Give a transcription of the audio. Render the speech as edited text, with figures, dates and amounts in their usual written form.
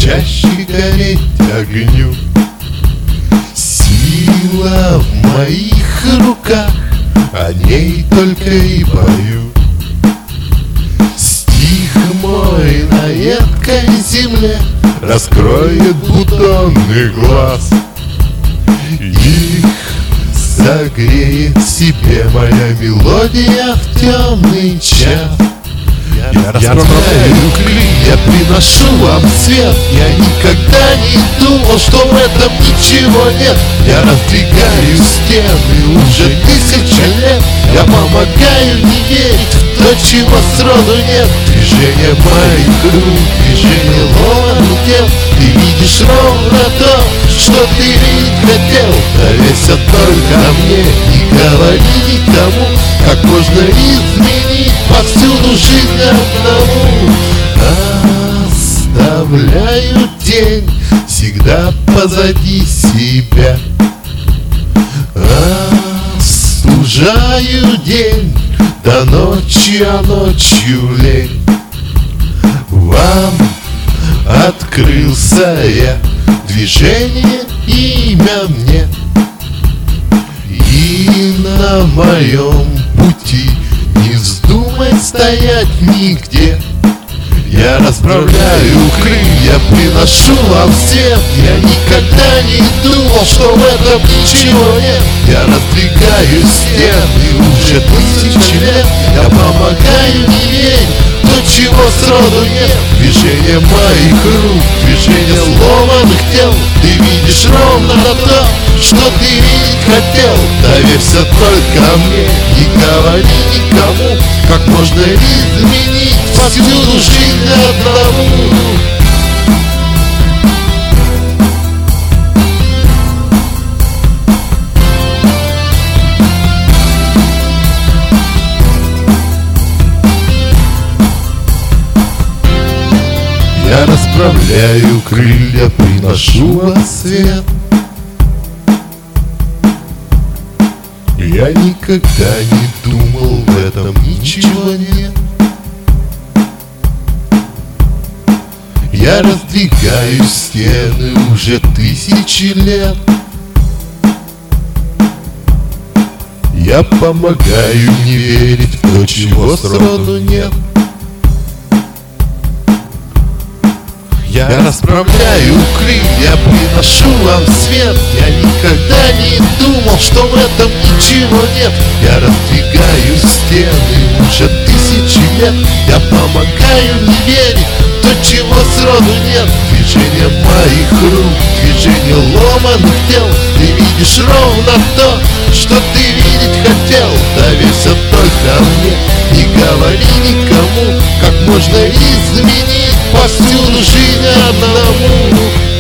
чаще гореть огню. Сила в моих руках, о ней только и пою. Стих мой на едкой земле раскроет бутоны глаз. Их согреет в себе моя мелодия в темный час. Я расправляю крылья, приношу вам свет. Я никогда не думал, что в этом ничего нет. Я раздвигаю стены уже 1000 лет. Я помогаю не верить в то, чего сроду нет. Движение моих рук, движение ломаных тел. Ты видишь ровно то, что ты видеть хотел. Доверься только мне, не говори никому, как можно изменить повсюду жизнь одному. Оставляю тень всегда позади себя. Остужаю день до ночи, а ночью лень. Вам открылся я, движение, имя мне. И на моем пути не вздумай стоять нигде. Я расправляю крылья, приношу вам свет. Я никогда не думал, что в этом ничего нет. Я раздвигаю стены уже 1000 лет. Я помогаю не верить в то, чего сроду нет. Движение моих рук, движение сломанных тел. Ты видишь ровно то, что ты видеть хотел. Доверься только мне, не говори никому, как можно изменить повсюду жизнь одному. Я расправляю крылья, приношу вам свет. Я никогда не думал, в этом ничего нет. Я раздвигаю стены уже 1000 лет. Я помогаю не верить в то, чего сроду нет. Я расправляю крылья, приношу вам свет. Я никогда не думал, что в этом ничего нет. Я раздвигаю стены уже 1000 лет. Я помогаю не верить в то, чего сроду нет. Движение моих рук, движение ломаных тел. Ты видишь ровно то, что ты видеть хотел. Доверься только мне, не говори никому, как можно изменить повсюду жизнь одному.